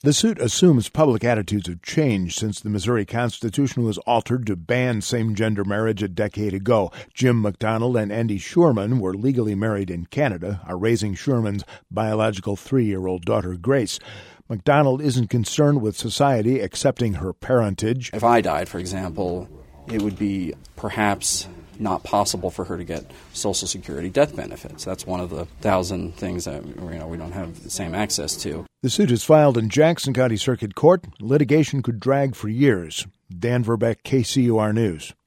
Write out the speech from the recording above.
The suit assumes public attitudes have changed since the Missouri Constitution was altered to ban same-gender marriage a decade ago. Jim McDonald and Andy Schurman were legally married in Canada, are raising Schurman's biological 3-year-old daughter, Grace. McDonald isn't concerned with society accepting her parentage. If I died, for example, it would be perhaps not possible for her to get Social Security death benefits. That's one of the 1,000 things that we don't have the same access to. The suit is filed in Jackson County Circuit Court. Litigation could drag for years. Dan Verbeck, KCUR News.